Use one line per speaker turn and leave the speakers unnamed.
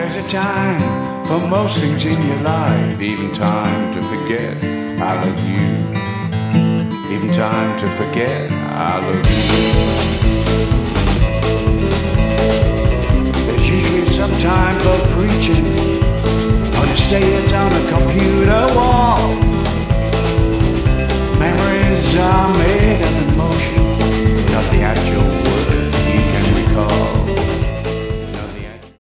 There's a time for most things in your life, even time to forget I love you. Even time to forget I love you. There's usually some time for preaching, on a stage, on a computer wall.